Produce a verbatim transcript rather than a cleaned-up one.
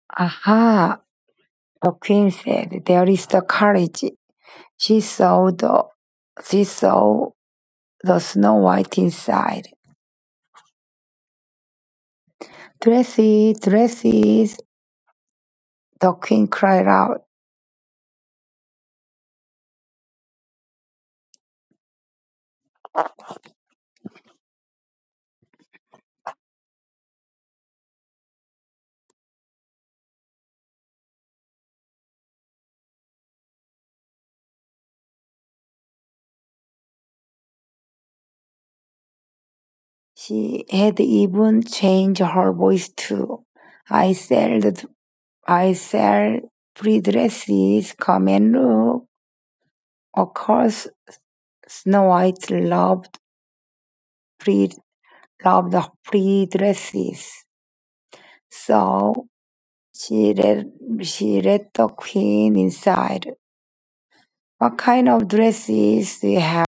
Aha, the queen said, there is the carriage. She saw the she saw the Snow White inside. Dresses, dresses, the queen cried out. She had even changed her voice too. I sell the, I sell free dresses. Come and look. Of course, Snow White loved free loved the free dresses. So she let she let the queen inside. What kind of dresses do you have?